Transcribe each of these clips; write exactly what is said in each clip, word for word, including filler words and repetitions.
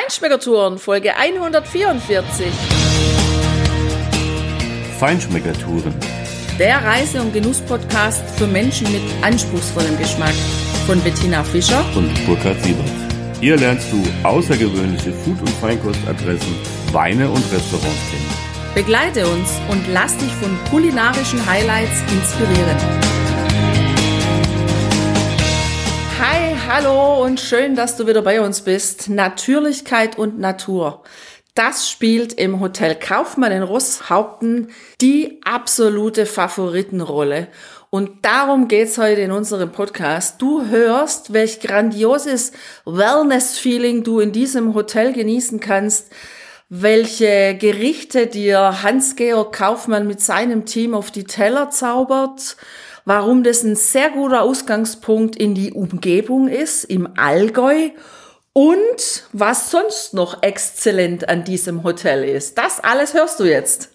Feinschmeckertouren, Folge hundertvierundvierzig. Feinschmeckertouren. Der Reise- und Genuss-Podcast für Menschen mit anspruchsvollem Geschmack. Von Bettina Fischer und Burkhard Siebert. Hier lernst du außergewöhnliche Food- und Feinkostadressen, Weine und Restaurants kennen. Begleite uns und lass dich von kulinarischen Highlights inspirieren. Hi, hallo und schön, dass du wieder bei uns bist. Natürlichkeit und Natur. Das spielt im Hotel Kaufmann in Roßhaupten die absolute Favoritenrolle. Und darum geht's heute in unserem Podcast. Du hörst, welch grandioses Wellness-Feeling du in diesem Hotel genießen kannst, welche Gerichte dir Hans-Georg Kaufmann mit seinem Team auf die Teller zaubert, warum das ein sehr guter Ausgangspunkt in die Umgebung ist, im Allgäu, und was sonst noch exzellent an diesem Hotel ist. Das alles hörst du jetzt.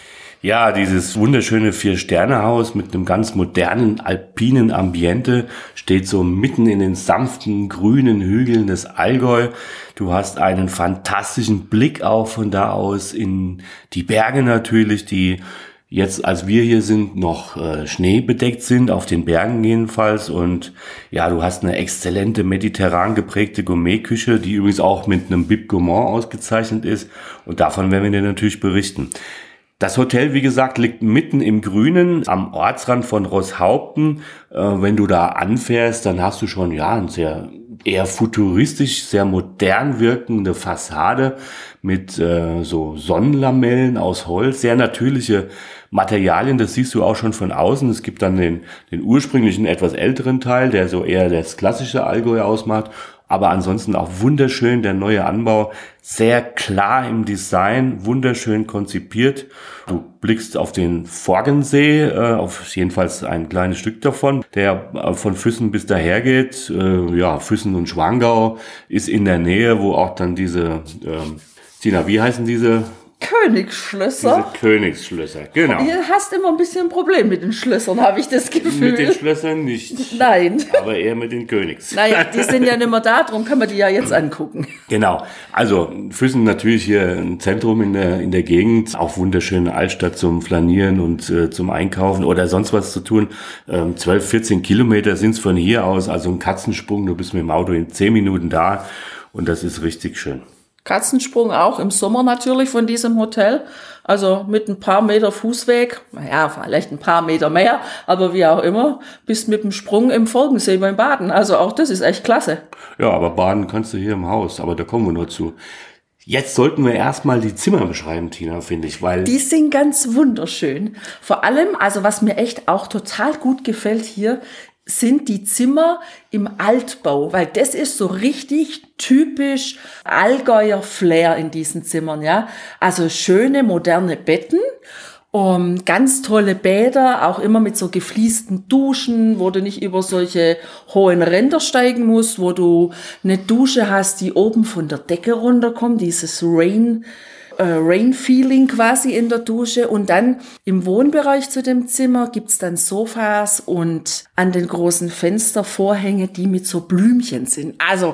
Ja, dieses wunderschöne Vier-Sterne-Haus mit einem ganz modernen, alpinen Ambiente steht so mitten in den sanften, grünen Hügeln des Allgäu. Du hast einen fantastischen Blick auch von da aus in die Berge natürlich, die jetzt, als wir hier sind, noch äh, schneebedeckt sind, auf den Bergen jedenfalls. Und ja, du hast eine exzellente mediterran geprägte Gourmetküche, die übrigens auch mit einem Bib Gourmand ausgezeichnet ist. Und davon werden wir dir natürlich berichten. Das Hotel, wie gesagt, liegt mitten im Grünen, am Ortsrand von Roßhaupten. Äh, wenn du da anfährst, dann hast du schon ja ein sehr eher futuristisch, sehr modern wirkende Fassade mit äh, so Sonnenlamellen aus Holz, sehr natürliche Materialien, das siehst du auch schon von außen. Es gibt dann den, den ursprünglichen, etwas älteren Teil, der so eher das klassische Allgäu ausmacht. Aber ansonsten auch wunderschön, der neue Anbau, sehr klar im Design, wunderschön konzipiert. Du blickst auf den Forgensee, äh, auf jedenfalls ein kleines Stück davon, der äh, von Füssen bis daher geht. Äh, ja, Füssen und Schwangau ist in der Nähe, wo auch dann diese, äh, Tina, wie heißen diese? Königsschlösser. Diese Königsschlösser, genau. Du hast immer ein bisschen ein Problem mit den Schlössern, habe ich das Gefühl. Mit den Schlössern nicht. Nein. Aber eher mit den Königs. Naja, die sind ja nicht mehr da, darum kann man die ja jetzt angucken. Genau. Also Füssen natürlich hier ein Zentrum in der in der Gegend, auch wunderschöne Altstadt zum Flanieren und äh, zum Einkaufen oder sonst was zu tun. Ähm, zwölf, vierzehn Kilometer sind's von hier aus, also ein Katzensprung. Du bist mit dem Auto in zehn Minuten da und das ist richtig schön. Katzensprung auch im Sommer natürlich von diesem Hotel, also mit ein paar Meter Fußweg, naja, vielleicht ein paar Meter mehr, aber wie auch immer, bist mit dem Sprung im Forgensee beim Baden, also auch das ist echt klasse. Ja, aber baden kannst du hier im Haus, aber da kommen wir nur zu. Jetzt sollten wir erstmal die Zimmer beschreiben, Tina, finde ich, weil... Die sind ganz wunderschön. Vor allem, also was mir echt auch total gut gefällt hier, sind die Zimmer im Altbau, weil das ist so richtig typisch Allgäuer Flair in diesen Zimmern, ja. Also schöne, moderne Betten, um, ganz tolle Bäder, auch immer mit so gefliesten Duschen, wo du nicht über solche hohen Ränder steigen musst, wo du eine Dusche hast, die oben von der Decke runterkommt, dieses Rain Rain-Feeling quasi in der Dusche, und dann im Wohnbereich zu dem Zimmer gibt's dann Sofas und an den großen Fenstervorhänge, die mit so Blümchen sind. Also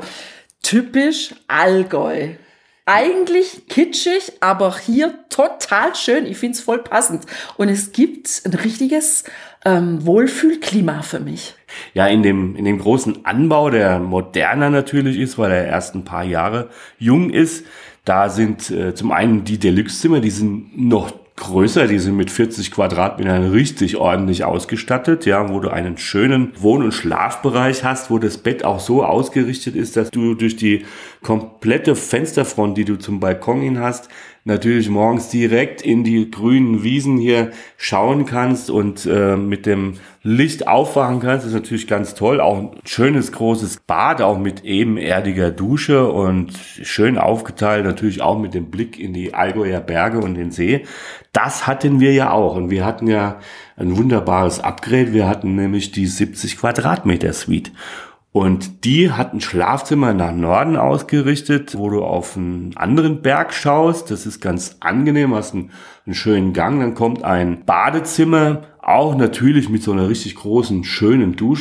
typisch Allgäu. Eigentlich kitschig, aber hier total schön. Ich find's voll passend. Und es gibt ein richtiges ähm, Wohlfühlklima für mich. Ja, in dem in dem großen Anbau, der moderner natürlich ist, weil er erst ein paar Jahre jung ist, da sind äh, zum einen die Deluxe-Zimmer, die sind noch größer, die sind mit vierzig Quadratmetern richtig ordentlich ausgestattet, ja, wo du einen schönen Wohn- und Schlafbereich hast, wo das Bett auch so ausgerichtet ist, dass du durch die komplette Fensterfront, die du zum Balkon hin hast, natürlich morgens direkt in die grünen Wiesen hier schauen kannst und äh, mit dem Licht aufwachen kannst. Das ist natürlich ganz toll. Auch ein schönes großes Bad, auch mit ebenerdiger Dusche und schön aufgeteilt, natürlich auch mit dem Blick in die Allgäuer Berge und den See. Das hatten wir ja auch, und wir hatten ja ein wunderbares Upgrade. Wir hatten nämlich die siebzig Quadratmeter Suite. Und die hat ein Schlafzimmer nach Norden ausgerichtet, wo du auf einen anderen Berg schaust. Das ist ganz angenehm, hast einen, einen schönen Gang. Dann kommt ein Badezimmer, auch natürlich mit so einer richtig großen, schönen Dusche.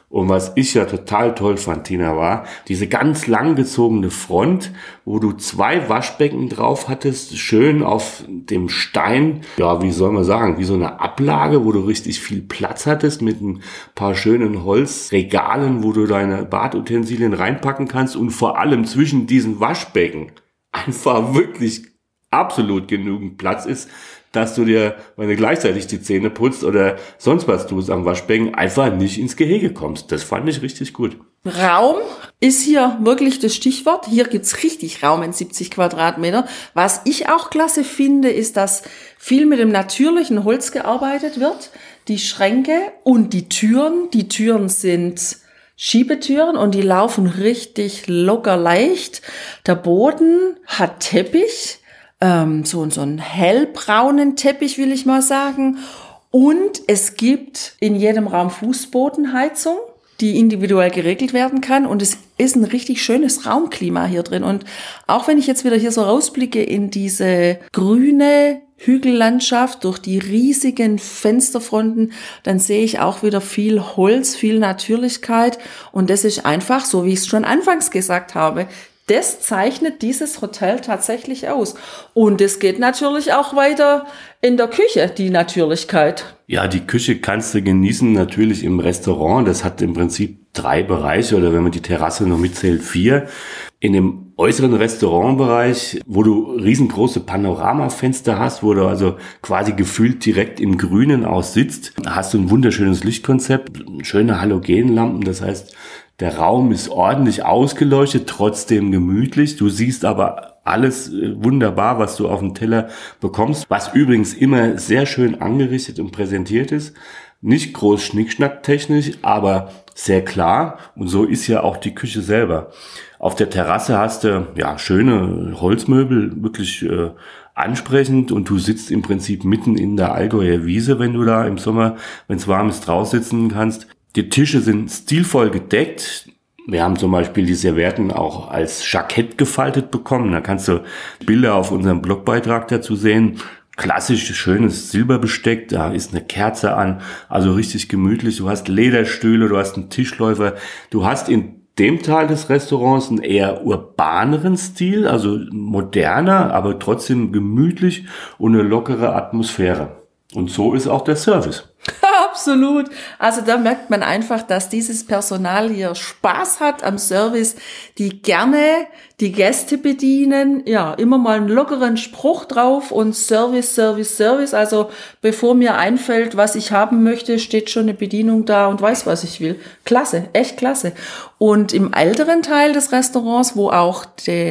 Und was ich ja total toll fand, Tina, war diese ganz langgezogene Front, wo du zwei Waschbecken drauf hattest, schön auf dem Stein, ja, wie soll man sagen, wie so eine Ablage, wo du richtig viel Platz hattest mit ein paar schönen Holzregalen, wo du deine Badutensilien reinpacken kannst und vor allem zwischen diesen Waschbecken einfach wirklich absolut genügend Platz ist, dass du dir, wenn du gleichzeitig die Zähne putzt oder sonst was tust am Waschbecken, einfach nicht ins Gehege kommst. Das fand ich richtig gut. Raum ist hier wirklich das Stichwort. Hier gibt's richtig Raum in siebzig Quadratmeter. Was ich auch klasse finde, ist, dass viel mit dem natürlichen Holz gearbeitet wird. Die Schränke und die Türen. Die Türen sind Schiebetüren und die laufen richtig locker leicht. Der Boden hat Teppich. Ähm, so, so einen hellbraunen Teppich, will ich mal sagen. Und es gibt in jedem Raum Fußbodenheizung, die individuell geregelt werden kann. Und es ist ein richtig schönes Raumklima hier drin. Und auch wenn ich jetzt wieder hier so rausblicke in diese grüne Hügellandschaft durch die riesigen Fensterfronten, dann sehe ich auch wieder viel Holz, viel Natürlichkeit. Und das ist einfach, so wie ich es schon anfangs gesagt habe, das zeichnet dieses Hotel tatsächlich aus. Und es geht natürlich auch weiter in der Küche, die Natürlichkeit. Ja, die Küche kannst du genießen, natürlich im Restaurant. Das hat im Prinzip drei Bereiche oder wenn man die Terrasse noch mitzählt, vier. In dem äußeren Restaurantbereich, wo du riesengroße Panoramafenster hast, wo du also quasi gefühlt direkt im Grünen aussitzt, hast du ein wunderschönes Lichtkonzept, schöne Halogenlampen, das heißt, der Raum ist ordentlich ausgeleuchtet, trotzdem gemütlich. Du siehst aber alles wunderbar, was du auf dem Teller bekommst, was übrigens immer sehr schön angerichtet und präsentiert ist. Nicht groß schnickschnacktechnisch, aber sehr klar. Und so ist ja auch die Küche selber. Auf der Terrasse hast du ja schöne Holzmöbel, wirklich äh, ansprechend, und du sitzt im Prinzip mitten in der Allgäuer Wiese, wenn du da im Sommer, wenn es warm ist, draußen sitzen kannst. Die Tische sind stilvoll gedeckt. Wir haben zum Beispiel die Servietten auch als Jackett gefaltet bekommen. Da kannst du Bilder auf unserem Blogbeitrag dazu sehen. Klassisch schönes Silberbesteck, da ist eine Kerze an, also richtig gemütlich. Du hast Lederstühle, du hast einen Tischläufer. Du hast in dem Teil des Restaurants einen eher urbaneren Stil, also moderner, aber trotzdem gemütlich und eine lockere Atmosphäre. Und so ist auch der Service. Absolut. Also da merkt man einfach, dass dieses Personal hier Spaß hat am Service, die gerne die Gäste bedienen. Ja, immer mal einen lockeren Spruch drauf und Service, Service, Service. Also bevor mir einfällt, was ich haben möchte, steht schon eine Bedienung da und weiß, was ich will. Klasse, echt klasse. Und im älteren Teil des Restaurants, wo auch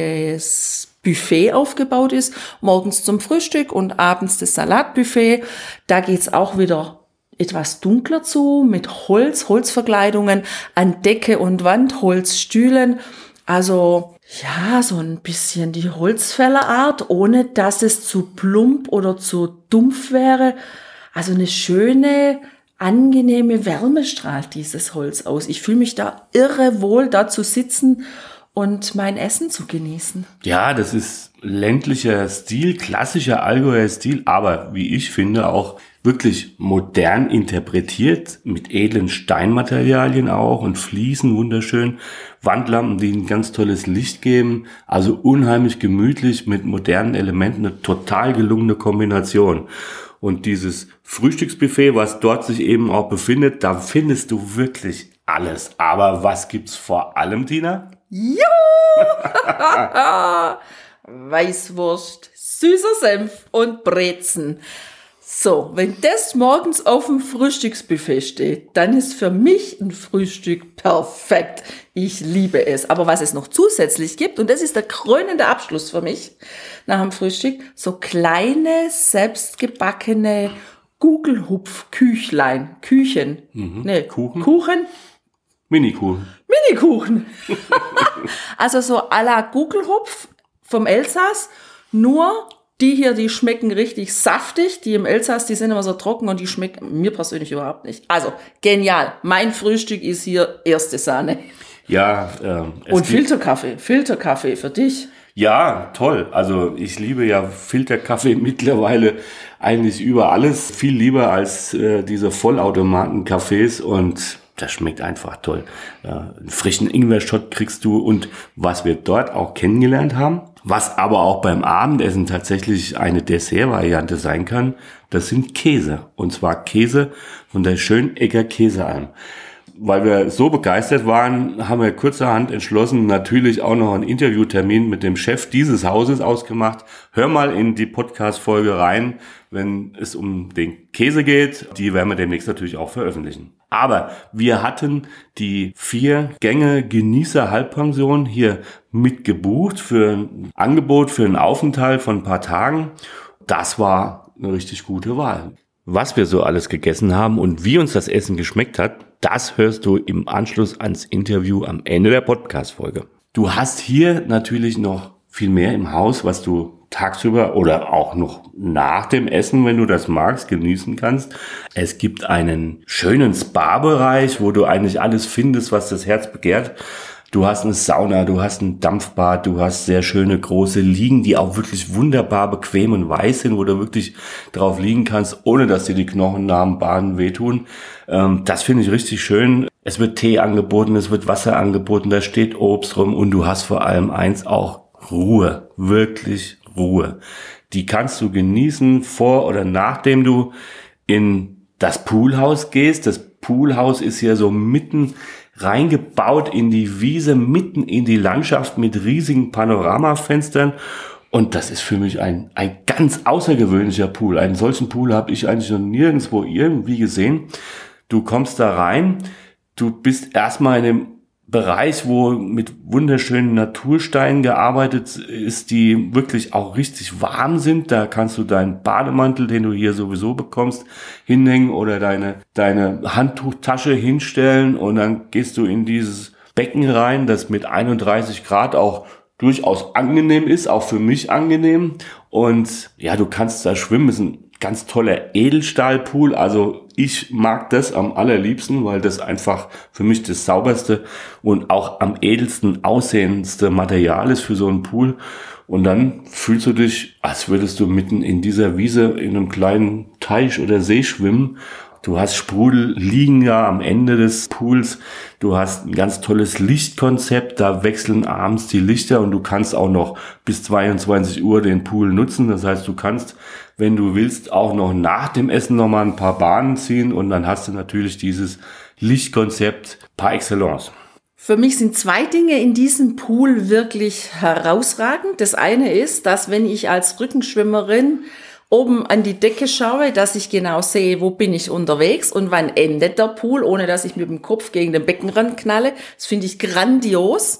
das Buffet aufgebaut ist, morgens zum Frühstück und abends das Salatbuffet, da geht's auch wieder etwas dunkler zu, mit Holz, Holzverkleidungen an Decke und Wand, Holzstühlen. Also ja, so ein bisschen die Holzfällerart, ohne dass es zu plump oder zu dumpf wäre. Also eine schöne, angenehme Wärme strahlt dieses Holz aus. Ich fühle mich da irre wohl, da zu sitzen und mein Essen zu genießen. Ja, das ist ländlicher Stil, klassischer Allgäuer Stil, aber wie ich finde auch wirklich modern interpretiert, mit edlen Steinmaterialien auch und Fliesen wunderschön, Wandlampen, die ein ganz tolles Licht geben, also unheimlich gemütlich mit modernen Elementen, eine total gelungene Kombination. Und dieses Frühstücksbuffet, was dort sich eben auch befindet, da findest du wirklich alles. Aber was gibt's vor allem, Tina? Juhu! Weißwurst, süßer Senf und Brezen. So, wenn das morgens auf dem Frühstücksbuffet steht, dann ist für mich ein Frühstück perfekt. Ich liebe es. Aber was es noch zusätzlich gibt, und das ist der krönende Abschluss für mich nach dem Frühstück, so kleine, selbstgebackene Gugelhupf-Küchlein, Küchen. Mhm. Nee, Kuchen? Kuchen? Minikuchen. Minikuchen. Also so à la Gugelhupf vom Elsass, nur die hier, die schmecken richtig saftig. Die im Elsass, die sind immer so trocken und die schmecken mir persönlich überhaupt nicht. Also genial. Mein Frühstück ist hier erste Sahne. Ja. Ähm, und Filterkaffee. Filterkaffee für dich. Ja, toll. Also ich liebe ja Filterkaffee mittlerweile eigentlich über alles. Viel lieber als äh, diese Vollautomaten-Cafés. Und das schmeckt einfach toll. Einen frischen Ingwer-Shot kriegst du und was wir dort auch kennengelernt haben, was aber auch beim Abendessen tatsächlich eine Dessertvariante sein kann, das sind Käse. Und zwar Käse von der Schönegger Käsealm. Weil wir so begeistert waren, haben wir kurzerhand entschlossen, natürlich auch noch einen Interviewtermin mit dem Chef dieses Hauses ausgemacht. Hör mal in die Podcast-Folge rein, wenn es um den Käse geht. Die werden wir demnächst natürlich auch veröffentlichen. Aber wir hatten die vier Gänge Genießer Halbpension hier mitgebucht für ein Angebot, für einen Aufenthalt von ein paar Tagen. Das war eine richtig gute Wahl. Was wir so alles gegessen haben und wie uns das Essen geschmeckt hat, das hörst du im Anschluss ans Interview am Ende der Podcast-Folge. Du hast hier natürlich noch viel mehr im Haus, was du tagsüber oder auch noch nach dem Essen, wenn du das magst, genießen kannst. Es gibt einen schönen Spa-Bereich, wo du eigentlich alles findest, was das Herz begehrt. Du hast eine Sauna, du hast ein Dampfbad, du hast sehr schöne große Liegen, die auch wirklich wunderbar bequem und weich sind, wo du wirklich drauf liegen kannst, ohne dass dir die Knochen nach dem Baden wehtun. Ähm, das finde ich richtig schön. Es wird Tee angeboten, es wird Wasser angeboten, da steht Obst rum und du hast vor allem eins auch, Ruhe, wirklich Ruhe. Die kannst du genießen vor oder nachdem du in das Poolhaus gehst. Das Poolhaus ist hier so mitten reingebaut in die Wiese, mitten in die Landschaft mit riesigen Panoramafenstern. Und das ist für mich ein, ein ganz außergewöhnlicher Pool. Einen solchen Pool habe ich eigentlich noch nirgendwo irgendwie gesehen. Du kommst da rein, du bist erstmal in dem Bereich, wo mit wunderschönen Natursteinen gearbeitet ist, die wirklich auch richtig warm sind. Da kannst du deinen Bademantel, den du hier sowieso bekommst, hinhängen oder deine, deine Handtuchtasche hinstellen und dann gehst du in dieses Becken rein, das mit einunddreißig Grad auch durchaus angenehm ist, auch für mich angenehm. Und ja, du kannst da schwimmen. Es ist ein ganz toller Edelstahlpool. Also ich mag das am allerliebsten, weil das einfach für mich das sauberste und auch am edelsten aussehendste Material ist für so einen Pool. Und dann fühlst du dich, als würdest du mitten in dieser Wiese in einem kleinen Teich oder See schwimmen. Du hast Sprudel liegen ja am Ende des Pools. Du hast ein ganz tolles Lichtkonzept. Da wechseln abends die Lichter und du kannst auch noch bis zweiundzwanzig Uhr den Pool nutzen. Das heißt, du kannst, wenn du willst, auch noch nach dem Essen noch mal ein paar Bahnen ziehen und dann hast du natürlich dieses Lichtkonzept par excellence. Für mich sind zwei Dinge in diesem Pool wirklich herausragend. Das eine ist, dass wenn ich als Rückenschwimmerin oben an die Decke schaue, dass ich genau sehe, wo bin ich unterwegs und wann endet der Pool, ohne dass ich mit dem Kopf gegen den Beckenrand knalle. Das finde ich grandios.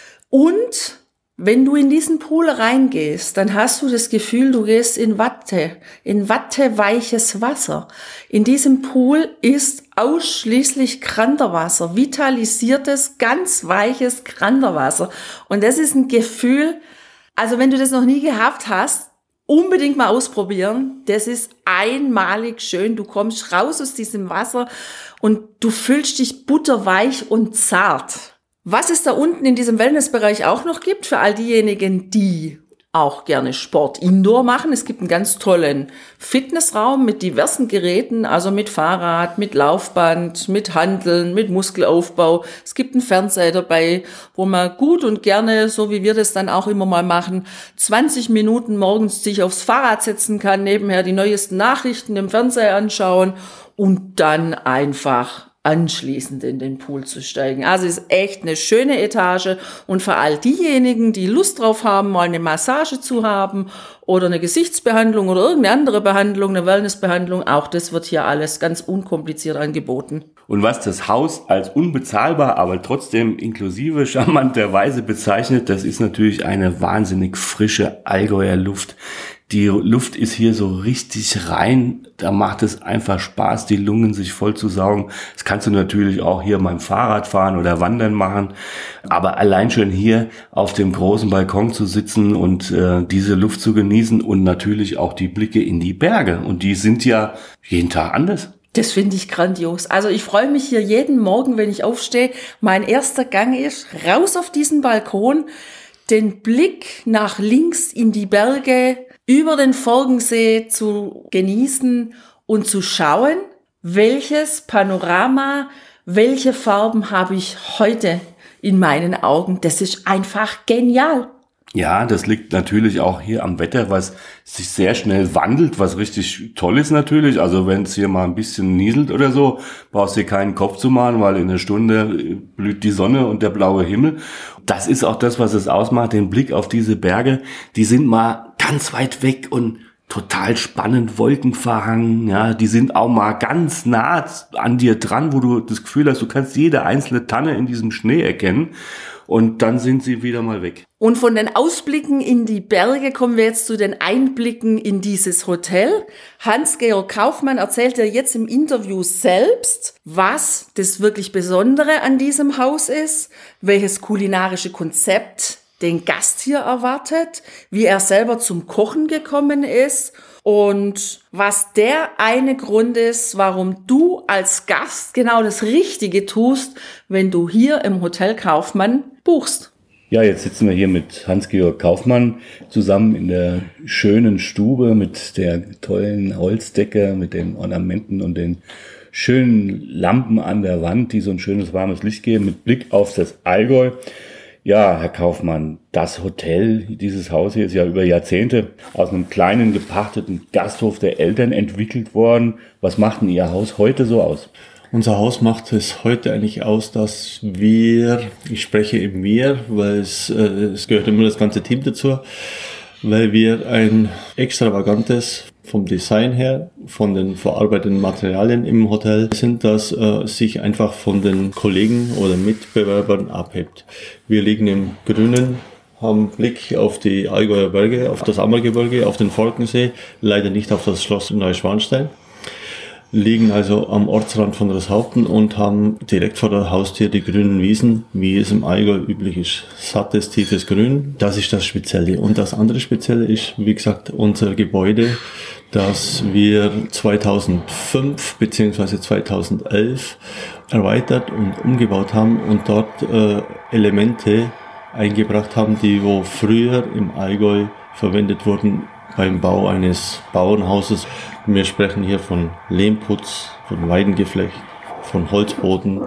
Und wenn du in diesen Pool reingehst, dann hast du das Gefühl, du gehst in Watte, in watteweiches Wasser. In diesem Pool ist ausschließlich Granderwasser, vitalisiertes, ganz weiches Granderwasser. Und das ist ein Gefühl, also wenn du das noch nie gehabt hast, unbedingt mal ausprobieren. Das ist einmalig schön. Du kommst raus aus diesem Wasser und du fühlst dich butterweich und zart. Was es da unten in diesem Wellnessbereich auch noch gibt, für all diejenigen, die auch gerne Sport indoor machen. Es gibt einen ganz tollen Fitnessraum mit diversen Geräten, also mit Fahrrad, mit Laufband, mit Hanteln, mit Muskelaufbau. Es gibt einen Fernseher dabei, wo man gut und gerne, so wie wir das dann auch immer mal machen, zwanzig Minuten morgens sich aufs Fahrrad setzen kann, nebenher die neuesten Nachrichten im Fernseher anschauen und dann einfach anschließend in den Pool zu steigen. Also ist echt eine schöne Etage und für all diejenigen, die Lust drauf haben, mal eine Massage zu haben oder eine Gesichtsbehandlung oder irgendeine andere Behandlung, eine Wellnessbehandlung, auch das wird hier alles ganz unkompliziert angeboten. Und was das Haus als unbezahlbar, aber trotzdem inklusive charmanterweise bezeichnet, das ist natürlich eine wahnsinnig frische Allgäuer Luft. Die Luft ist hier so richtig rein, da macht es einfach Spaß, die Lungen sich voll zu saugen. Das kannst du natürlich auch hier beim Fahrradfahren oder Wandern machen, aber allein schon hier auf dem großen Balkon zu sitzen und äh, diese Luft zu genießen und natürlich auch die Blicke in die Berge und die sind ja jeden Tag anders. Das finde ich grandios. Also ich freue mich hier jeden Morgen, wenn ich aufstehe. Mein erster Gang ist raus auf diesen Balkon, den Blick nach links in die Berge, über den Forgensee zu genießen und zu schauen, welches Panorama welche Farben habe ich heute in meinen Augen? Das ist einfach genial. Ja, das liegt natürlich auch hier am Wetter, was sich sehr schnell wandelt, was richtig toll ist natürlich. Also wenn es hier mal ein bisschen nieselt oder so, brauchst du dir keinen Kopf zu machen, weil in einer Stunde blüht die Sonne und der blaue Himmel. Das ist auch das, was es ausmacht, den Blick auf diese Berge. Die sind mal ganz weit weg und total spannend, wolkenverhangen, ja, die sind auch mal ganz nah an dir dran, wo du das Gefühl hast, du kannst jede einzelne Tanne in diesem Schnee erkennen. Und dann sind sie wieder mal weg. Und von den Ausblicken in die Berge kommen wir jetzt zu den Einblicken in dieses Hotel. Hans-Georg Kaufmann erzählt ja jetzt im Interview selbst, was das wirklich Besondere an diesem Haus ist, welches kulinarische Konzept den Gast hier erwartet, wie er selber zum Kochen gekommen ist und was der eine Grund ist, warum du als Gast genau das Richtige tust, wenn du hier im Hotel Kaufmann buchst. Ja, jetzt sitzen wir hier mit Hans-Georg Kaufmann zusammen in der schönen Stube mit der tollen Holzdecke, mit den Ornamenten und den schönen Lampen an der Wand, die so ein schönes warmes Licht geben, mit Blick auf das Allgäu. Ja, Herr Kaufmann, das Hotel, dieses Haus hier ist ja über Jahrzehnte aus einem kleinen gepachteten Gasthof der Eltern entwickelt worden. Was macht denn Ihr Haus heute so aus? Unser Haus macht es heute eigentlich aus, dass wir, ich spreche im Wir, weil es, äh, es gehört immer das ganze Team dazu, weil wir ein extravagantes, vom Design her, von den verarbeiteten Materialien im Hotel sind, das äh, sich einfach von den Kollegen oder Mitbewerbern abhebt. Wir liegen im Grünen, haben Blick auf die Allgäuer Berge, auf das Ammergebirge, auf den Falkensee, leider nicht auf das Schloss Neuschwanstein. Liegen also am Ortsrand von Roßhaupten und haben direkt vor der Haustür die grünen Wiesen, wie es im Allgäu üblich ist. Sattes, tiefes Grün, das ist das Spezielle. Und das andere Spezielle ist, wie gesagt, unser Gebäude, das wir zweitausendfünf bzw. zweitausendelf erweitert und umgebaut haben und dort äh, Elemente eingebracht haben, die wo früher im Allgäu verwendet wurden beim Bau eines Bauernhauses. Wir sprechen hier von Lehmputz, von Weidengeflecht, von Holzboden,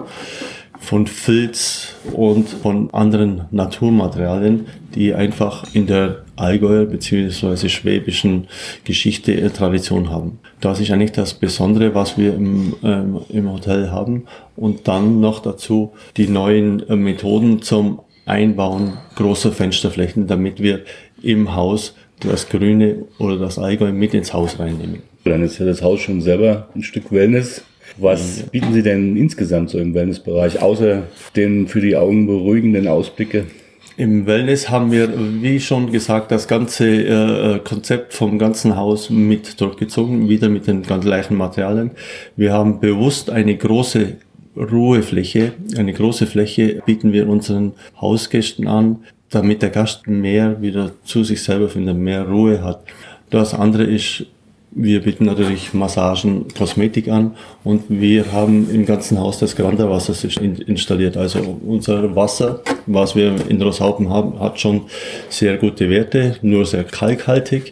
von Filz und von anderen Naturmaterialien, die einfach in der Allgäuer bzw. schwäbischen Geschichte eine Tradition haben. Das ist eigentlich das Besondere, was wir im, ähm, im Hotel haben. Und dann noch dazu die neuen äh, Methoden zum Einbauen großer Fensterflächen, damit wir im Haus das Grüne oder das Allgäu mit ins Haus reinnehmen. Dann ist ja das Haus schon selber ein Stück Wellness. Was bieten Sie denn insgesamt so im Wellnessbereich, außer den für die Augen beruhigenden Ausblicke? Im Wellness haben wir, wie schon gesagt, das ganze äh, Konzept vom ganzen Haus mit durchgezogen, wieder mit den ganz gleichen Materialien. Wir haben bewusst eine große Ruhefläche, eine große Fläche bieten wir unseren Hausgästen an, damit der Gast mehr wieder zu sich selber findet, mehr Ruhe hat. Das andere ist, wir bieten natürlich Massagen, Kosmetik an und wir haben im ganzen Haus das Granderwassersystem installiert. Also unser Wasser, was wir in Roßhaupten haben, hat schon sehr gute Werte, nur sehr kalkhaltig.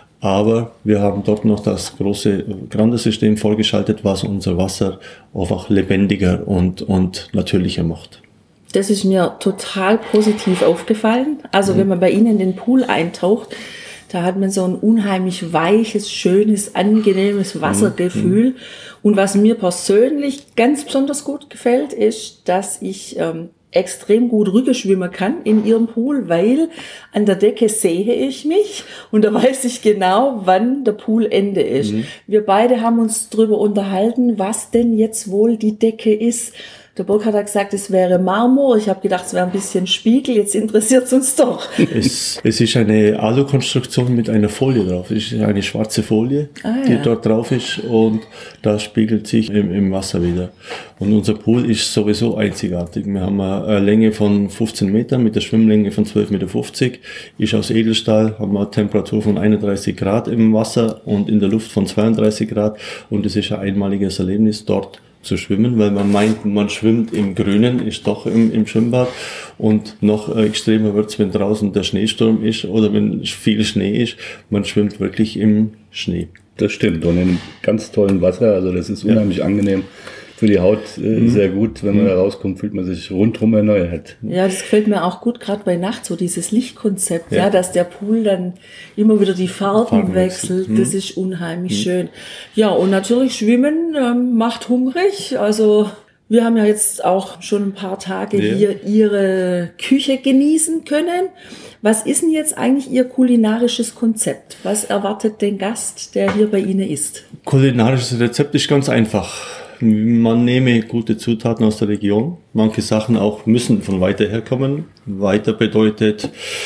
Aber wir haben dort noch das große Grandersystem vorgeschaltet, was unser Wasser einfach lebendiger und, und natürlicher macht. Das ist mir total positiv aufgefallen. Also mhm. wenn man bei Ihnen in den Pool eintaucht, da hat man so ein unheimlich weiches, schönes, angenehmes Wassergefühl. Mhm. Und was mir persönlich ganz besonders gut gefällt, ist, dass ich ähm, extrem gut Rücken schwimmen kann in Ihrem Pool, weil an der Decke sehe ich mich und da weiß ich genau, wann der Poolende ist. Mhm. Wir beide haben uns drüber unterhalten, was denn jetzt wohl die Decke ist. Der Burkhard hat gesagt, es wäre Marmor. Ich habe gedacht, es wäre ein bisschen Spiegel. Jetzt interessiert es uns doch. Es, es ist eine Alukonstruktion mit einer Folie drauf. Es ist eine schwarze Folie, ah, die ja. dort drauf ist und das spiegelt sich im, im Wasser wieder. Und unser Pool ist sowieso einzigartig. Wir haben eine Länge von fünfzehn Metern mit der Schwimmlänge von zwölf Komma fünfzig Meter. Ist aus Edelstahl, haben wir eine Temperatur von einunddreißig Grad im Wasser und in der Luft von zweiunddreißig Grad. Und es ist ein einmaliges Erlebnis, dort zu schwimmen, weil man meint, man schwimmt im Grünen, ist doch im, im Schwimmbad und noch extremer wird's, wenn draußen der Schneesturm ist oder wenn viel Schnee ist, man schwimmt wirklich im Schnee. Das stimmt und in einem ganz tollen Wasser, also das ist unheimlich ja. angenehm für die Haut äh, mhm. sehr gut. Wenn man da rauskommt, fühlt man sich rundherum erneuert. Ja, das gefällt mir auch gut, gerade bei Nacht, so dieses Lichtkonzept, ja. ja, dass der Pool dann immer wieder die Farben, Farben wechselt. Mhm. Das ist unheimlich mhm. schön. Ja, und natürlich Schwimmen ähm, macht hungrig. Also wir haben ja jetzt auch schon ein paar Tage ja. hier Ihre Küche genießen können. Was ist denn jetzt eigentlich Ihr kulinarisches Konzept? Was erwartet den Gast, der hier bei Ihnen ist? Kulinarisches Rezept ist ganz einfach. Man nehme gute Zutaten aus der Region. Manche Sachen auch müssen von weiter her kommen. Weiter bedeutet,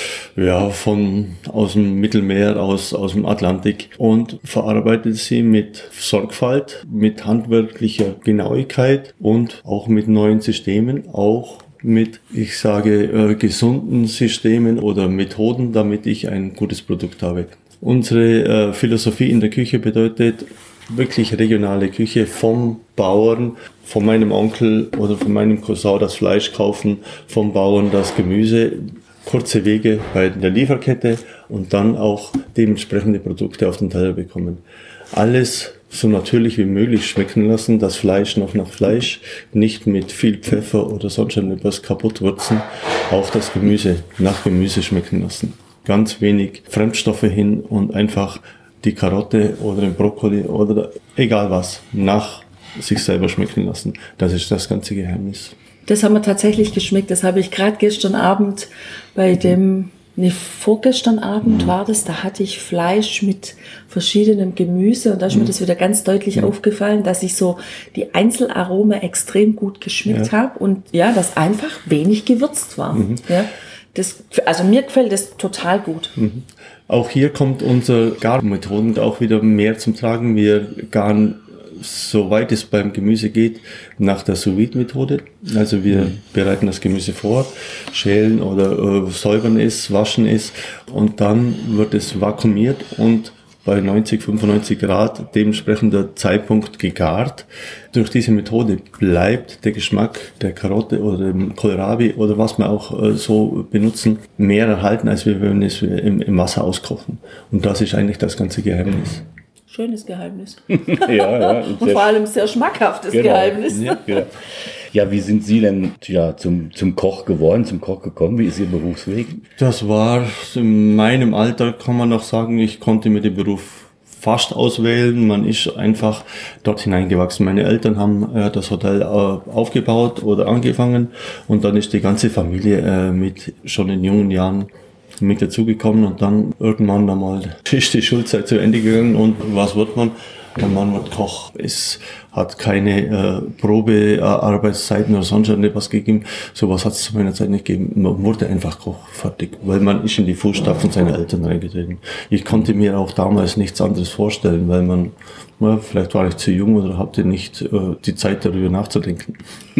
ja, von, aus dem Mittelmeer, aus, aus dem Atlantik. Und verarbeitet sie mit Sorgfalt, mit handwerklicher Genauigkeit und auch mit neuen Systemen, auch mit, ich sage, äh, gesunden Systemen oder Methoden, damit ich ein gutes Produkt habe. Unsere äh, Philosophie in der Küche bedeutet wirklich regionale Küche, vom Bauern, von meinem Onkel oder von meinem Cousin das Fleisch kaufen, vom Bauern das Gemüse, kurze Wege bei der Lieferkette und dann auch dementsprechende Produkte auf den Teller bekommen. Alles so natürlich wie möglich schmecken lassen, das Fleisch noch nach Fleisch, nicht mit viel Pfeffer oder sonst etwas kaputt würzen, auch das Gemüse nach Gemüse schmecken lassen. Ganz wenig Fremdstoffe hin und einfach die Karotte oder den Brokkoli oder egal was nach sich selber schmecken lassen. Das ist das ganze Geheimnis. Das haben wir tatsächlich geschmeckt. Das habe ich gerade gestern Abend bei dem, ne, vorgestern Abend mhm. war das, da hatte ich Fleisch mit verschiedenem Gemüse und da ist mhm. mir das wieder ganz deutlich mhm. aufgefallen, dass ich so die Einzelaromen extrem gut geschmeckt ja. habe und ja, das einfach wenig gewürzt war. Mhm. Ja, das, also mir gefällt das total gut. Mhm. Auch hier kommt unsere Garmethoden auch wieder mehr zum Tragen. Wir garen, soweit es beim Gemüse geht, nach der Sous-Vide-Methode. Also wir mhm. bereiten das Gemüse vor, schälen oder äh, säubern es, waschen es und dann wird es vakuumiert und bei neunzig, fünfundneunzig Grad dementsprechender Zeitpunkt gegart. Durch diese Methode bleibt der Geschmack der Karotte oder dem Kohlrabi oder was wir auch äh, so benutzen, mehr erhalten, als wir, wenn wir es im, im Wasser auskochen. Und das ist eigentlich das ganze Geheimnis. Schönes Geheimnis. ja, ja. Und vor allem sehr schmackhaftes genau. Geheimnis. Ja, ja. Ja, wie sind Sie denn ja, zum, zum Koch geworden, zum Koch gekommen? Wie ist Ihr Berufsweg? Das war in meinem Alter, kann man noch sagen, ich konnte mir den Beruf fast auswählen. Man ist einfach dort hineingewachsen. Meine Eltern haben äh, das Hotel äh, aufgebaut oder angefangen und dann ist die ganze Familie äh, mit schon in jungen Jahren mit dazugekommen und dann irgendwann einmal ist die Schulzeit zu Ende gegangen und was wird man? Der Mann wird Koch. Es hat keine äh, Probearbeitszeiten oder sonst etwas gegeben. Sowas hat es zu meiner Zeit nicht gegeben. Man wurde einfach Koch, fertig. Weil man ist in die Fußstapfen seiner Eltern reingetreten. Ich konnte mir auch damals nichts anderes vorstellen, weil man, na, vielleicht war ich zu jung oder hatte nicht äh, die Zeit darüber nachzudenken.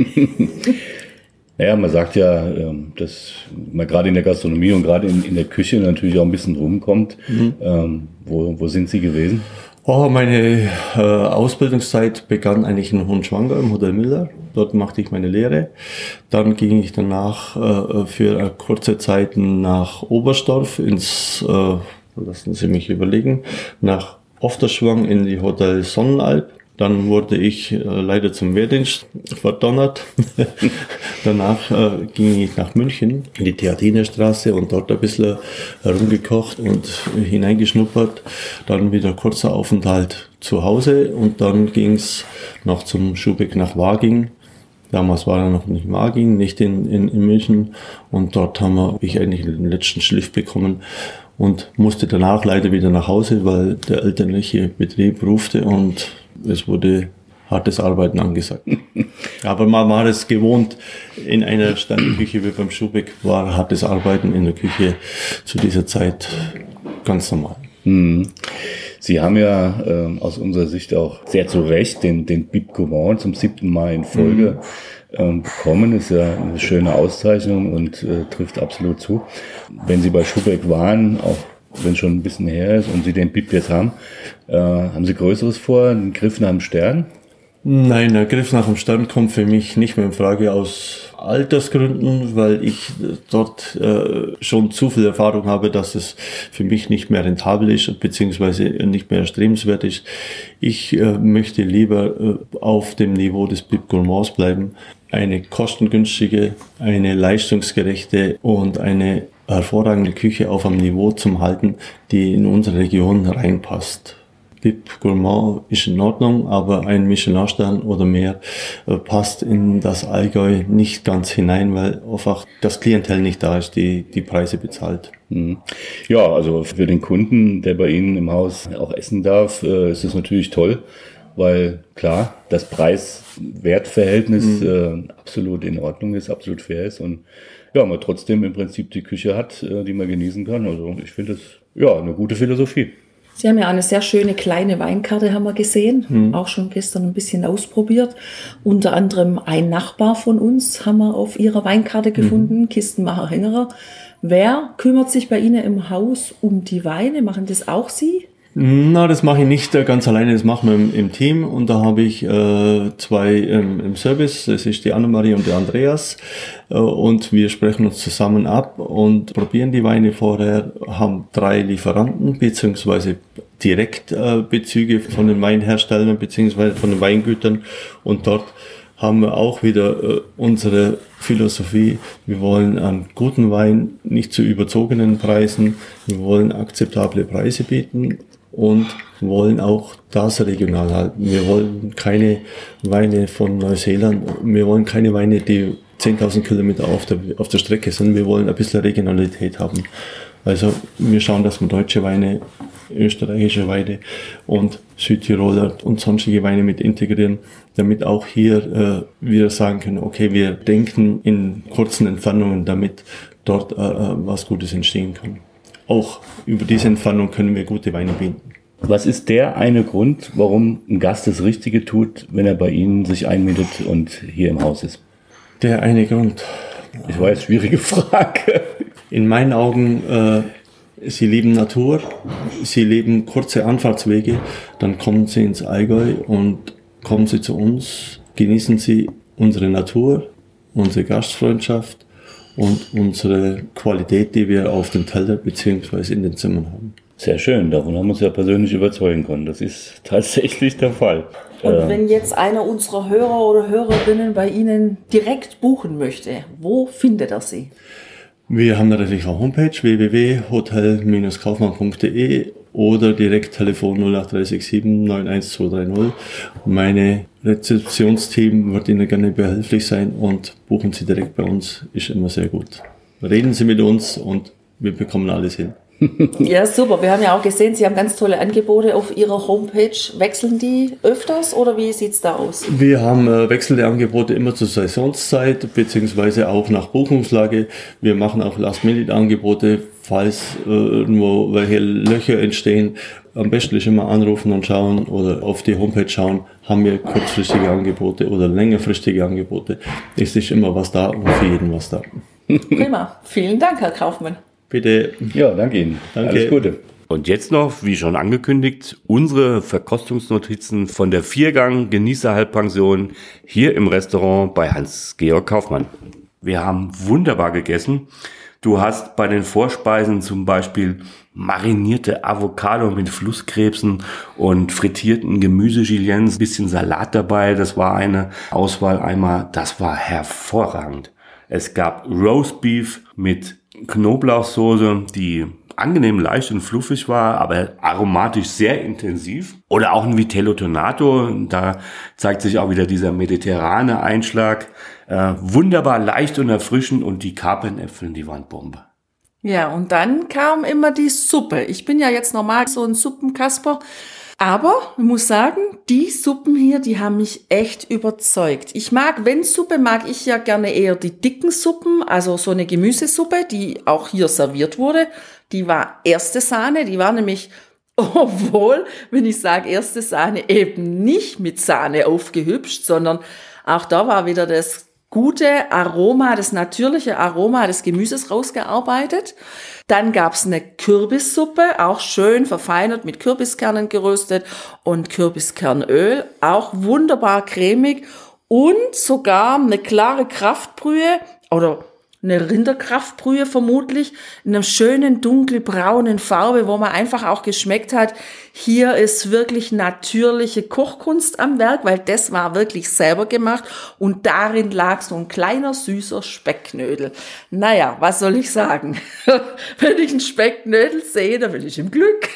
Naja, man sagt ja, dass man gerade in der Gastronomie und gerade in, in der Küche natürlich auch ein bisschen rumkommt. Mhm. Ähm, wo, wo sind Sie gewesen? Oh, meine äh, Ausbildungszeit begann eigentlich in Hohenschwangau im Hotel Müller. Dort machte ich meine Lehre. Dann ging ich danach äh, für eine kurze Zeit nach Oberstdorf ins, äh, lassen Sie mich überlegen, nach Ofterschwang in die Hotel Sonnenalb. Dann wurde ich äh, leider zum Wehrdienst verdonnert. Danach äh, ging ich nach München in die Theatinerstraße und dort ein bisschen herumgekocht und hineingeschnuppert. Dann wieder kurzer Aufenthalt zu Hause und dann ging's noch zum Schubeck nach Waging. Damals war er noch nicht in Waging, nicht in, in, in München. Und dort haben wir, ich eigentlich den letzten Schliff bekommen und musste danach leider wieder nach Hause, weil der elterliche Betrieb rufte und es wurde hartes Arbeiten angesagt. Aber man war es gewohnt, in einer Sterneküche wie beim Schubeck war hartes Arbeiten in der Küche zu dieser Zeit ganz normal. Hm. Sie haben ja äh, aus unserer Sicht auch sehr zu Recht den, den Bib Gourmand zum siebten Mal in Folge mhm. ähm, bekommen. Ist ja eine schöne Auszeichnung und äh, trifft absolut zu. Wenn Sie bei Schubeck waren, auch wenn es schon ein bisschen her ist und Sie den Bib jetzt haben, äh, haben Sie Größeres vor, einen Griff nach dem Stern? Nein, der Griff nach dem Stern kommt für mich nicht mehr in Frage aus Altersgründen, weil ich dort äh, schon zu viel Erfahrung habe, dass es für mich nicht mehr rentabel ist, beziehungsweise nicht mehr erstrebenswert ist. Ich äh, möchte lieber äh, auf dem Niveau des Bib Gourmands bleiben. Eine kostengünstige, eine leistungsgerechte und eine hervorragende Küche auf einem Niveau zum Halten, die in unsere Region reinpasst. Bib Gourmand ist in Ordnung, aber ein Michelin-Stern oder mehr äh, passt in das Allgäu nicht ganz hinein, weil einfach das Klientel nicht da ist, die die Preise bezahlt. Ja, also für den Kunden, der bei Ihnen im Haus auch essen darf, äh, ist es natürlich toll, weil klar, das Preis-Wert-Verhältnis mhm. äh, absolut in Ordnung ist, absolut fair ist und ja, man trotzdem im Prinzip die Küche hat, äh, die man genießen kann. Also ich finde das ja eine gute Philosophie. Sie haben ja eine sehr schöne kleine Weinkarte, haben wir gesehen, mhm. auch schon gestern ein bisschen ausprobiert. Unter anderem ein Nachbar von uns haben wir auf Ihrer Weinkarte gefunden, mhm. Kistenmacher Hengerer. Wer kümmert sich bei Ihnen im Haus um die Weine? Machen das auch Sie? Na, das mache ich nicht ganz alleine, das machen wir im, im Team und da habe ich äh, zwei ähm, im Service, das ist die Annemarie und der Andreas äh, und wir sprechen uns zusammen ab und probieren die Weine vorher, haben drei Lieferanten beziehungsweise Direktbezüge äh, von den Weinherstellern beziehungsweise von den Weingütern und dort haben wir auch wieder äh, unsere Philosophie. Wir wollen einen guten Wein nicht zu überzogenen Preisen, wir wollen akzeptable Preise bieten und wollen auch das regional halten. Wir wollen keine Weine von Neuseeland, wir wollen keine Weine, die zehntausend Kilometer auf der, auf der Strecke sind. Wir wollen ein bisschen Regionalität haben. Also wir schauen, dass wir deutsche Weine, österreichische Weine und Südtiroler und sonstige Weine mit integrieren, damit auch hier äh, wir sagen können, okay, wir denken in kurzen Entfernungen, damit dort äh, was Gutes entstehen kann. Auch über diese Entfernung können wir gute Weine bieten. Was ist der eine Grund, warum ein Gast das Richtige tut, wenn er bei Ihnen sich einmietet und hier im Haus ist? Der eine Grund. Ich weiß, schwierige Frage. In meinen Augen, äh, Sie lieben Natur, Sie lieben kurze Anfahrtswege, dann kommen Sie ins Allgäu und kommen Sie zu uns, genießen Sie unsere Natur, unsere Gastfreundschaft und unsere Qualität, die wir auf dem Teller bzw. in den Zimmern haben. Sehr schön, davon haben wir uns ja persönlich überzeugen können. Das ist tatsächlich der Fall. Und äh, wenn jetzt einer unserer Hörer oder Hörerinnen bei Ihnen direkt buchen möchte, wo findet er Sie? Wir haben natürlich eine Homepage w w w punkt hotel Bindestrich kaufmann punkt d e oder direkt Telefon null acht drei sechs sieben neun eins zwei drei null. Meine Rezeptionsteam wird Ihnen gerne behilflich sein und buchen Sie direkt bei uns, ist immer sehr gut. Reden Sie mit uns und wir bekommen alles hin. Ja, super. Wir haben ja auch gesehen, Sie haben ganz tolle Angebote auf Ihrer Homepage. Wechseln die öfters oder wie sieht es da aus? Wir haben äh, wechselnde Angebote immer zur Saisonszeit, beziehungsweise auch nach Buchungslage. Wir machen auch Last-Minute-Angebote, falls äh, irgendwo welche Löcher entstehen. Am besten ist immer anrufen und schauen oder auf die Homepage schauen, haben wir kurzfristige Angebote oder längerfristige Angebote. Es ist immer was da und für jeden was da. Prima. Vielen Dank, Herr Kaufmann. Bitte. Ja, danke Ihnen. Danke. Alles Gute. Und jetzt noch, wie schon angekündigt, unsere Verkostungsnotizen von der Viergang-Genießer-Halbpension hier im Restaurant bei Hans-Georg Kaufmann. Wir haben wunderbar gegessen. Du hast bei den Vorspeisen zum Beispiel marinierte Avocado mit Flusskrebsen und frittierten Gemüse-Juliennes, bisschen Salat dabei. Das war eine Auswahl einmal. Das war hervorragend. Es gab Roastbeef mit Knoblauchsoße, die angenehm leicht und fluffig war, aber aromatisch sehr intensiv. Oder auch ein Vitello Tonato, da zeigt sich auch wieder dieser mediterrane Einschlag. Äh, wunderbar leicht und erfrischend und die Kapernäpfel, die waren Bombe. Ja, und dann kam immer die Suppe. Ich bin ja jetzt normal so ein Suppenkasper, aber ich muss sagen, die Suppen hier, die haben mich echt überzeugt. Ich mag, wenn Suppe, mag ich ja gerne eher die dicken Suppen, also so eine Gemüsesuppe, die auch hier serviert wurde. Die war erste Sahne, die war nämlich, obwohl, wenn ich sage erste Sahne, eben nicht mit Sahne aufgehübscht, sondern auch da war wieder das gute Aroma, das natürliche Aroma des Gemüses rausgearbeitet. Dann gab's eine Kürbissuppe, auch schön verfeinert mit Kürbiskernen geröstet und Kürbiskernöl, auch wunderbar cremig. und sogar eine klare Kraftbrühe oder eine Rinderkraftbrühe vermutlich, in einer schönen dunkelbraunen Farbe, wo man einfach auch geschmeckt hat, hier ist wirklich natürliche Kochkunst am Werk, weil das war wirklich selber gemacht und darin lag so ein kleiner süßer Speckknödel. Naja, was soll ich sagen? Wenn ich einen Speckknödel sehe, dann bin ich im Glück.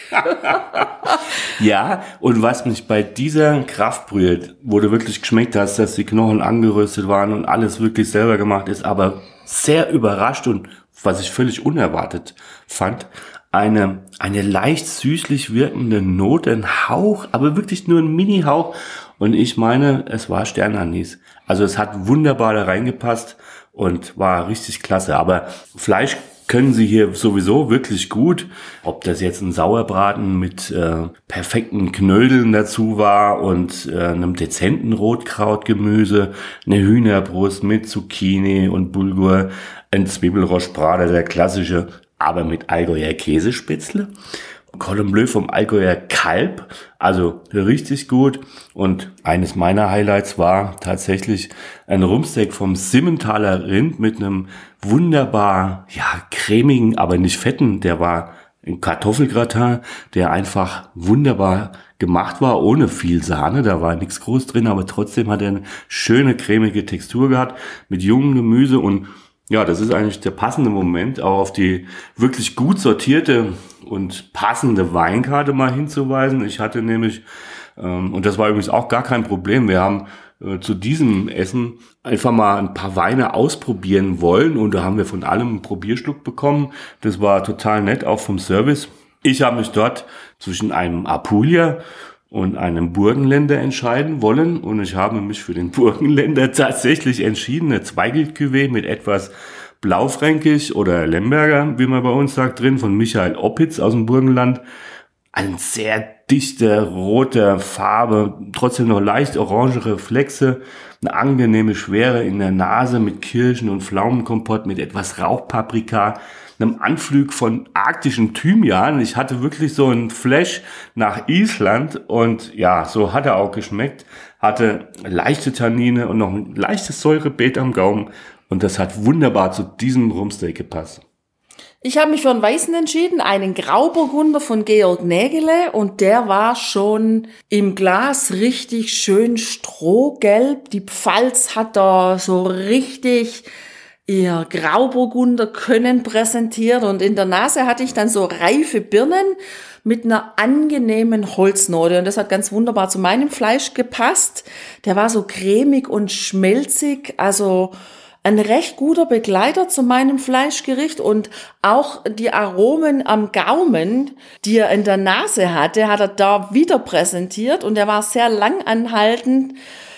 Ja, und was mich bei dieser Kraftbrühe, wo du wirklich geschmeckt hast, dass die Knochen angeröstet waren und alles wirklich selber gemacht ist, aber sehr überrascht und was ich völlig unerwartet fand, eine, eine leicht süßlich wirkende Note, ein Hauch, aber wirklich nur ein Mini-Hauch. Und ich meine, es war Sternanis. Also es hat wunderbar da reingepasst und war richtig klasse. Aber Fleisch können sie hier sowieso wirklich gut. Ob das jetzt ein Sauerbraten mit äh, perfekten Knödeln dazu war und äh, einem dezenten Rotkrautgemüse, eine Hühnerbrust mit Zucchini und Bulgur, ein Zwiebelroschbraten, der klassische, aber mit Allgäuer Käsespätzle. Cordon Bleu vom Allgäuer Kalb, also richtig gut. Und eines meiner Highlights war tatsächlich ein Rumpsteak vom Simmentaler Rind mit einem wunderbar, ja, cremigen, aber nicht fetten. Der war ein Kartoffelgratin, der einfach wunderbar gemacht war, ohne viel Sahne. Da war nichts groß drin, aber trotzdem hat er eine schöne, cremige Textur gehabt mit jungem Gemüse. Und ja, das ist eigentlich der passende Moment, auch auf die wirklich gut sortierte und passende Weinkarte mal hinzuweisen. Ich hatte nämlich, ähm, und das war übrigens auch gar kein Problem, wir haben äh, zu diesem Essen einfach mal ein paar Weine ausprobieren wollen und da haben wir von allem einen Probierschluck bekommen. Das war total nett, auch vom Service. Ich habe mich dort zwischen einem Apulia und einem Burgenländer entscheiden wollen und ich habe mich für den Burgenländer tatsächlich entschieden, eine Zweigelt-Cuvée mit etwas Blaufränkisch oder Lemberger, wie man bei uns sagt, drin, von Michael Oppitz aus dem Burgenland. Ein sehr dichter, roter Farbe, trotzdem noch leicht orange Reflexe, eine angenehme Schwere in der Nase mit Kirschen- und Pflaumenkompott, mit etwas Rauchpaprika, einem Anflug von arktischen Thymian. Ich hatte wirklich so einen Flash nach Island und ja, so hat er auch geschmeckt. Hatte leichte Tannine und noch ein leichtes Säurebeet am Gaumen und das hat wunderbar zu diesem Rumpsteak gepasst. Ich habe mich für einen Weißen entschieden, einen Grauburgunder von Georg Nägele und der war schon im Glas richtig schön strohgelb. Die Pfalz hat da so richtig ihr Grauburgunder Können präsentiert und in der Nase hatte ich dann so reife Birnen mit einer angenehmen Holznote und das hat ganz wunderbar zu meinem Fleisch gepasst. Der war so cremig und schmelzig, also ein recht guter Begleiter zu meinem Fleischgericht und auch die Aromen am Gaumen, die er in der Nase hatte, hat er da wieder präsentiert und er war sehr langanhaltend,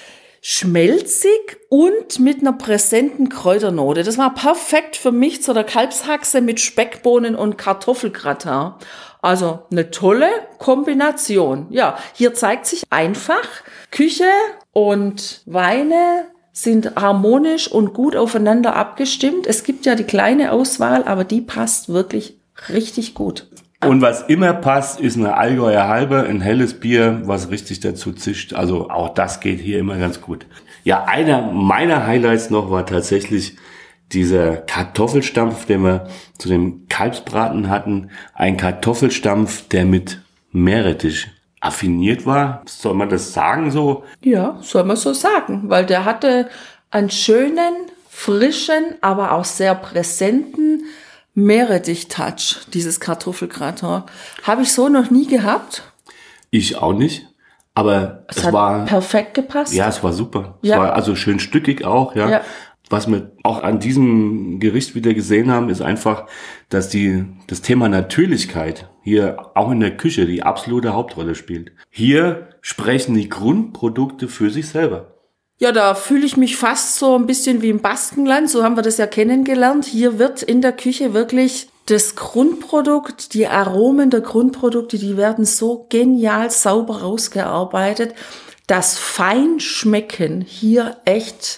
schmelzig und mit einer präsenten Kräuternote. Das war perfekt für mich zu der Kalbshaxe mit Speckbohnen und Kartoffelgratin. Also eine tolle Kombination. Ja, hier zeigt sich einfach, Küche und Weine sind harmonisch und gut aufeinander abgestimmt. Es gibt ja die kleine Auswahl, aber die passt wirklich richtig gut. Und was immer passt, ist eine Allgäuer Halbe, ein helles Bier, was richtig dazu zischt. Also auch das geht hier immer ganz gut. Ja, einer meiner Highlights noch war tatsächlich dieser Kartoffelstampf, den wir zu dem Kalbsbraten hatten. Ein Kartoffelstampf, der mit Meerrettich affiniert war. Soll man das sagen so? Ja, soll man so sagen, weil der hatte einen schönen, frischen, aber auch sehr präsenten Meerrettich-Touch, dieses Kartoffelgratin. Habe ich so noch nie gehabt. Ich auch nicht, aber es, es hat war perfekt gepasst. Ja, es war super. Ja. Es war also schön stückig auch, ja. Ja. Was wir auch an diesem Gericht wieder gesehen haben, ist einfach, dass die das Thema Natürlichkeit hier auch in der Küche die absolute Hauptrolle spielt. Hier sprechen die Grundprodukte für sich selber. Ja, da fühle ich mich fast so ein bisschen wie im Baskenland, so haben wir das ja kennengelernt. Hier wird in der Küche wirklich das Grundprodukt, die Aromen der Grundprodukte, die werden so genial sauber rausgearbeitet. Das Feinschmecken hier echt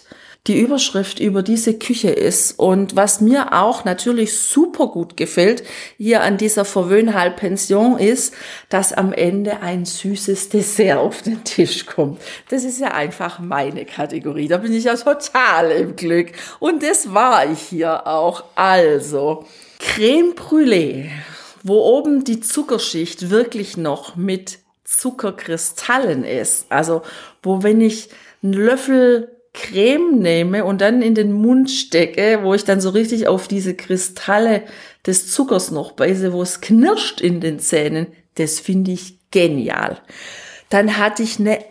die Überschrift über diese Küche ist. Und was mir auch natürlich super gut gefällt hier an dieser Verwöhnhalb-Pension ist, dass am Ende ein süßes Dessert auf den Tisch kommt. Das ist ja einfach meine Kategorie. Da bin ich ja total im Glück. Und das war ich hier auch. Also, Crème Brûlée, wo oben die Zuckerschicht wirklich noch mit Zuckerkristallen ist. Also, wo wenn ich einen Löffel Creme nehme und dann in den Mund stecke, wo ich dann so richtig auf diese Kristalle des Zuckers noch beiße, wo es knirscht in den Zähnen, das finde ich genial. Dann hatte ich eine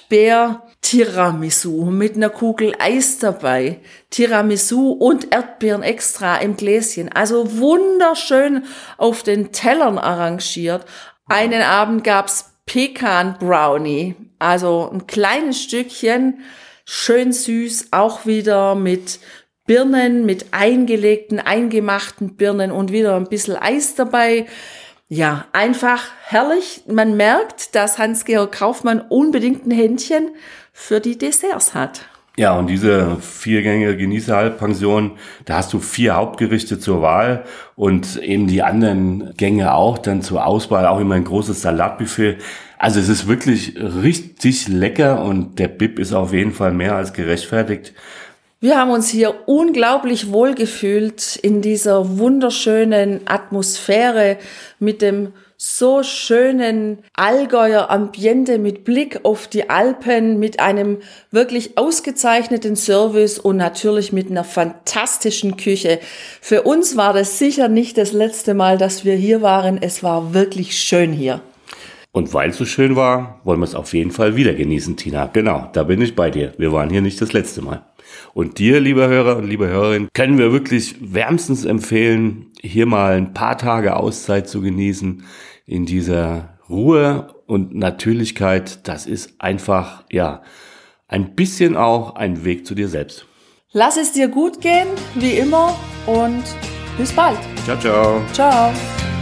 Erdbeer-Tiramisu mit einer Kugel Eis dabei. Tiramisu und Erdbeeren extra im Gläschen. Also wunderschön auf den Tellern arrangiert. Einen Abend gab's Pekan-Brownie, also ein kleines Stückchen, schön süß, auch wieder mit Birnen, mit eingelegten, eingemachten Birnen und wieder ein bisschen Eis dabei. Ja, einfach herrlich. Man merkt, dass Hans-Georg Kaufmann unbedingt ein Händchen für die Desserts hat. Ja, und diese viergängige Genießerhalbpension, da hast du vier Hauptgerichte zur Wahl und eben die anderen Gänge auch dann zur Auswahl, auch immer ein großes Salatbuffet. Also es ist wirklich richtig lecker und der Bib ist auf jeden Fall mehr als gerechtfertigt. Wir haben uns hier unglaublich wohl gefühlt in dieser wunderschönen Atmosphäre mit dem so schönen Allgäuer Ambiente mit Blick auf die Alpen, mit einem wirklich ausgezeichneten Service und natürlich mit einer fantastischen Küche. Für uns war das sicher nicht das letzte Mal, dass wir hier waren. Es war wirklich schön hier. Und weil es so schön war, wollen wir es auf jeden Fall wieder genießen, Tina. Genau, da bin ich bei dir. Wir waren hier nicht das letzte Mal. Und dir, lieber Hörer und liebe Hörerin, können wir wirklich wärmstens empfehlen, hier mal ein paar Tage Auszeit zu genießen in dieser Ruhe und Natürlichkeit. Das ist einfach, ja, ein bisschen auch ein Weg zu dir selbst. Lass es dir gut gehen, wie immer, und bis bald. Ciao, ciao. Ciao.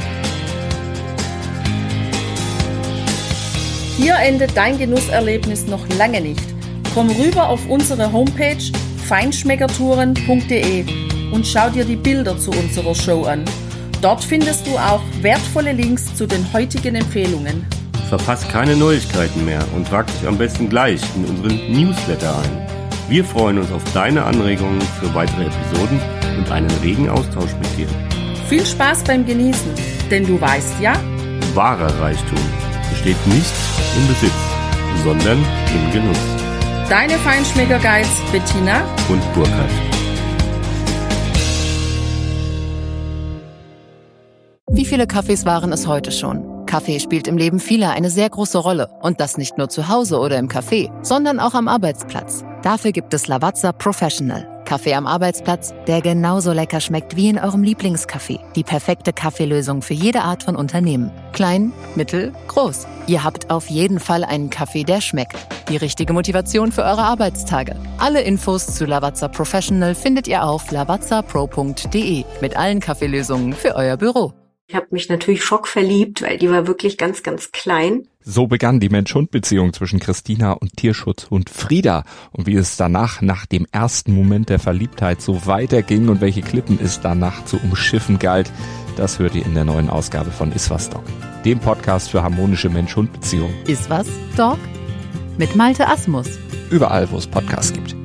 Hier endet dein Genusserlebnis noch lange nicht. Komm rüber auf unsere Homepage feinschmeckertouren punkt de und schau dir die Bilder zu unserer Show an. Dort findest du auch wertvolle Links zu den heutigen Empfehlungen. Verpass keine Neuigkeiten mehr und trag dich am besten gleich in unseren Newsletter ein. Wir freuen uns auf deine Anregungen für weitere Episoden und einen regen Austausch mit dir. Viel Spaß beim Genießen, denn du weißt ja, wahrer Reichtum besteht nicht im Besitz, sondern im Genuss. Deine Feinschmecker-Guides Bettina und Burkhard. Wie viele Kaffees waren es heute schon? Kaffee spielt im Leben vieler eine sehr große Rolle. Und das nicht nur zu Hause oder im Café, sondern auch am Arbeitsplatz. Dafür gibt es Lavazza Professional. Kaffee am Arbeitsplatz, der genauso lecker schmeckt wie in eurem Lieblingscafé. Die perfekte Kaffeelösung für jede Art von Unternehmen. Klein, mittel, groß. Ihr habt auf jeden Fall einen Kaffee, der schmeckt. Die richtige Motivation für eure Arbeitstage. Alle Infos zu Lavazza Professional findet ihr auf lavazza pro punkt de mit allen Kaffeelösungen für euer Büro. Ich habe mich natürlich schockverliebt, weil die war wirklich ganz, ganz klein. So begann die Mensch-Hund-Beziehung zwischen Christina und Tierschutzhund Frieda. Und wie es danach, nach dem ersten Moment der Verliebtheit, so weiterging und welche Klippen es danach zu umschiffen galt, das hört ihr in der neuen Ausgabe von Iswas Dog, dem Podcast für harmonische Mensch-Hund-Beziehungen. Iswas Dog? Mit Malte Asmus. Überall, wo es Podcasts gibt.